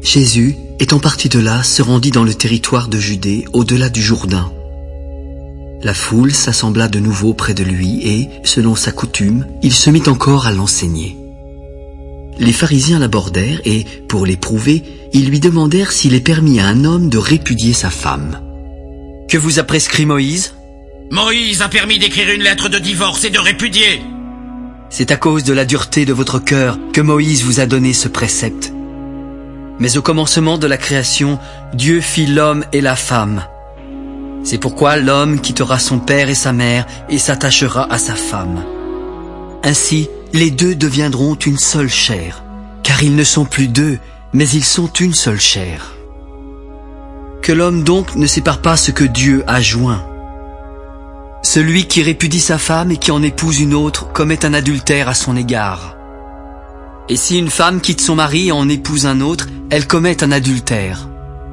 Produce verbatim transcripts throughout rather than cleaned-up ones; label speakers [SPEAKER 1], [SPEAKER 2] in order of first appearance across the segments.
[SPEAKER 1] Jésus, étant parti de là, se rendit dans le territoire de Judée, au-delà du Jourdain. La foule s'assembla de nouveau près de lui et, selon sa coutume, il se mit encore à l'enseigner. Les pharisiens l'abordèrent et, pour l'éprouver, ils lui demandèrent s'il est permis à un homme de répudier sa femme. « Que vous a prescrit Moïse ?»«
[SPEAKER 2] Moïse a permis d'écrire une lettre de divorce et de répudier. »«
[SPEAKER 1] C'est à cause de la dureté de votre cœur que Moïse vous a donné ce précepte. Mais au commencement de la création, Dieu fit l'homme et la femme. C'est pourquoi l'homme quittera son père et sa mère et s'attachera à sa femme. Ainsi, les deux deviendront une seule chair, car ils ne sont plus deux, mais ils sont une seule chair. Que l'homme donc ne sépare pas ce que Dieu a joint. Celui qui répudie sa femme et qui en épouse une autre commet un adultère à son égard. Et si une femme quitte son mari et en épouse un autre, elle commet un adultère. »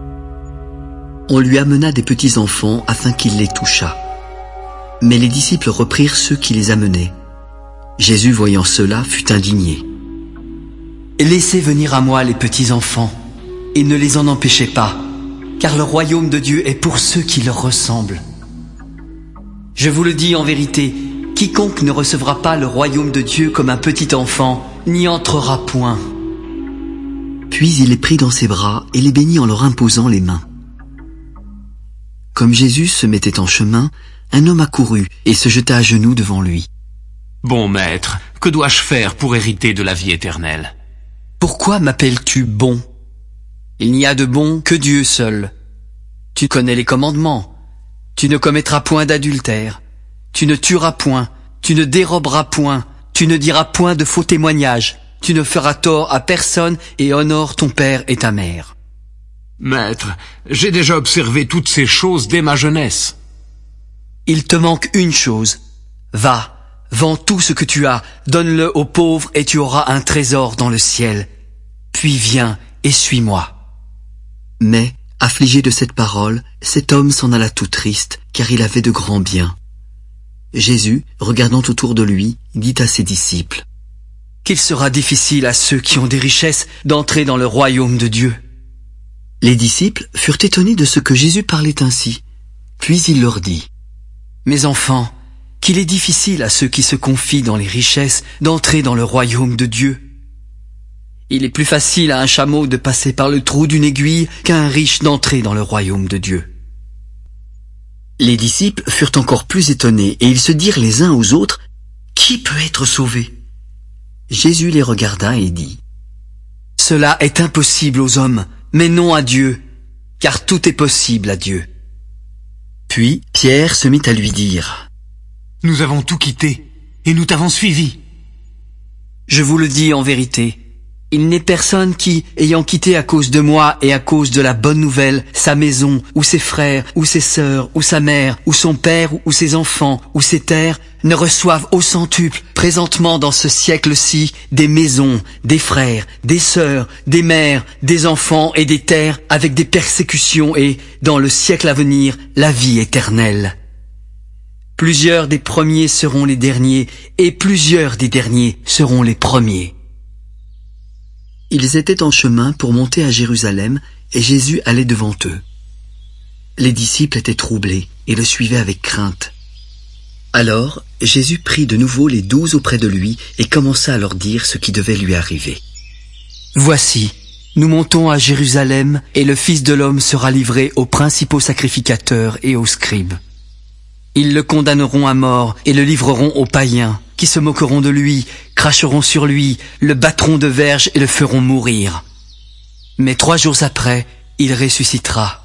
[SPEAKER 1] On lui amena des petits-enfants afin qu'il les touchât. Mais les disciples reprirent ceux qui les amenaient. Jésus, voyant cela, fut indigné. « Laissez venir à moi les petits-enfants, et ne les en empêchez pas, car le royaume de Dieu est pour ceux qui leur ressemblent. Je vous le dis en vérité, quiconque ne recevra pas le royaume de Dieu comme un petit enfant, n'y entrera point. » Puis il les prit dans ses bras et les bénit en leur imposant les mains. Comme Jésus se mettait en chemin, un homme accourut et se jeta à genoux devant lui.
[SPEAKER 2] « Bon maître, que dois-je faire pour hériter de la vie éternelle ?»«
[SPEAKER 1] Pourquoi m'appelles-tu bon? Il n'y a de bon que Dieu seul. Tu connais les commandements. Tu ne commettras point d'adultère. Tu ne tueras point. Tu ne déroberas point. Tu ne diras point de faux témoignages. Tu ne feras tort à personne et honore ton père et ta mère. »
[SPEAKER 2] Maître, j'ai déjà observé toutes ces choses dès ma jeunesse.
[SPEAKER 1] Il te manque une chose. Va, vends tout ce que tu as, donne-le aux pauvres et tu auras un trésor dans le ciel. Puis viens et suis-moi. Mais, affligé de cette parole, cet homme s'en alla tout triste, car il avait de grands biens. Jésus, regardant autour de lui, dit à ses disciples: « Qu'il sera difficile à ceux qui ont des richesses d'entrer dans le royaume de Dieu. » Les disciples furent étonnés de ce que Jésus parlait ainsi. Puis il leur dit: « Mes enfants, qu'il est difficile à ceux qui se confient dans les richesses d'entrer dans le royaume de Dieu. Il est plus facile à un chameau de passer par le trou d'une aiguille qu'à un riche d'entrer dans le royaume de Dieu. » Les disciples furent encore plus étonnés et ils se dirent les uns aux autres: « Qui peut être sauvé ?» Jésus les regarda et dit: « Cela est impossible aux hommes, mais non à Dieu, car tout est possible à Dieu. » Puis Pierre se mit à lui dire: «
[SPEAKER 2] Nous avons tout quitté, et nous t'avons suivi. »
[SPEAKER 1] Je vous le dis en vérité, il n'est personne qui, ayant quitté à cause de moi et à cause de la bonne nouvelle, sa maison, ou ses frères, ou ses sœurs, ou sa mère, ou son père, ou ses enfants, ou ses terres, ne reçoivent au centuple, présentement dans ce siècle-ci, des maisons, des frères, des sœurs, des mères, des enfants et des terres, avec des persécutions et, dans le siècle à venir, la vie éternelle. Plusieurs des premiers seront les derniers, et plusieurs des derniers seront les premiers. » Ils étaient en chemin pour monter à Jérusalem, et Jésus allait devant eux. Les disciples étaient troublés et le suivaient avec crainte. Alors, Jésus prit de nouveau les douze auprès de lui et commença à leur dire ce qui devait lui arriver. « Voici, nous montons à Jérusalem, et le Fils de l'homme sera livré aux principaux sacrificateurs et aux scribes. Ils le condamneront à mort et le livreront aux païens, qui se moqueront de lui, cracheront sur lui, le battront de verge et le feront mourir. Mais trois jours après, il ressuscitera. »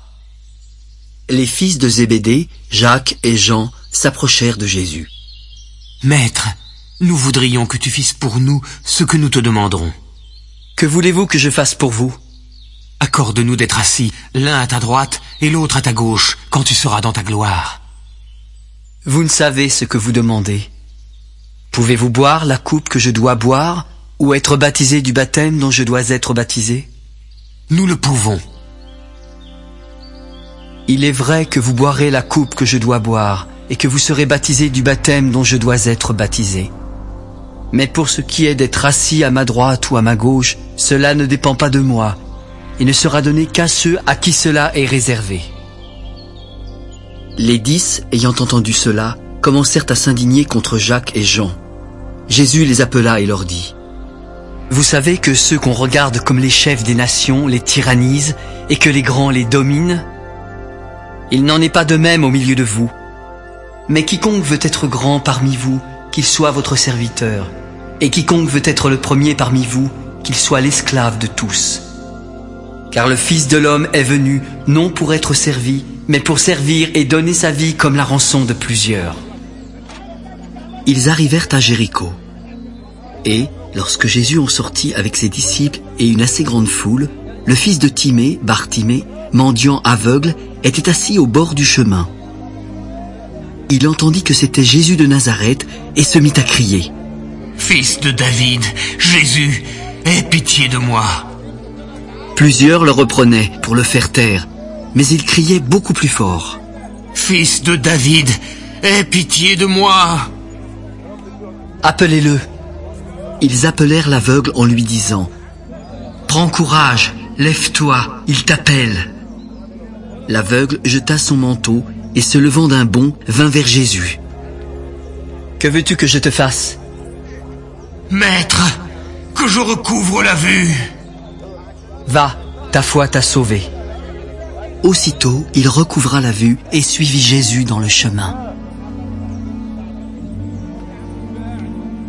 [SPEAKER 1] Les fils de Zébédée, Jacques et Jean, s'approchèrent de Jésus.
[SPEAKER 2] « Maître, nous voudrions que tu fasses pour nous ce que nous te demanderons. »«
[SPEAKER 1] Que voulez-vous que je fasse pour vous ?»«
[SPEAKER 2] Accorde-nous d'être assis, l'un à ta droite et l'autre à ta gauche, quand tu seras dans ta gloire. »
[SPEAKER 1] Vous ne savez ce que vous demandez. Pouvez-vous boire la coupe que je dois boire, ou être baptisé du baptême dont je dois être baptisé?
[SPEAKER 2] Nous le pouvons.
[SPEAKER 1] Il est vrai que vous boirez la coupe que je dois boire, et que vous serez baptisé du baptême dont je dois être baptisé. Mais pour ce qui est d'être assis à ma droite ou à ma gauche, cela ne dépend pas de moi, et ne sera donné qu'à ceux à qui cela est réservé. » Les dix, ayant entendu cela, commencèrent à s'indigner contre Jacques et Jean. Jésus les appela et leur dit: « Vous savez que ceux qu'on regarde comme les chefs des nations les tyrannisent et que les grands les dominent? Il n'en est pas de même au milieu de vous. Mais quiconque veut être grand parmi vous, qu'il soit votre serviteur, et quiconque veut être le premier parmi vous, qu'il soit l'esclave de tous. Car le Fils de l'homme est venu non pour être servi, mais pour servir et donner sa vie comme la rançon de plusieurs. » Ils arrivèrent à Jéricho. Et, lorsque Jésus en sortit avec ses disciples et une assez grande foule, le fils de Timée, Bartimée, mendiant aveugle, était assis au bord du chemin. Il entendit que c'était Jésus de Nazareth et se mit à crier:
[SPEAKER 2] « Fils de David, Jésus, aie pitié de moi !»
[SPEAKER 1] Plusieurs le reprenaient pour le faire taire, mais il criait beaucoup plus fort:
[SPEAKER 2] « Fils de David, aie pitié de moi !»
[SPEAKER 1] Appelez-le. Ils appelèrent l'aveugle en lui disant: « Prends courage, lève-toi, il t'appelle. » L'aveugle jeta son manteau et se levant d'un bond, vint vers Jésus. « Que veux-tu que je te fasse ? » ?»«
[SPEAKER 2] Maître, que je recouvre la vue. » »«
[SPEAKER 1] Va, ta foi t'a sauvé. » Aussitôt, il recouvra la vue et suivit Jésus dans le chemin.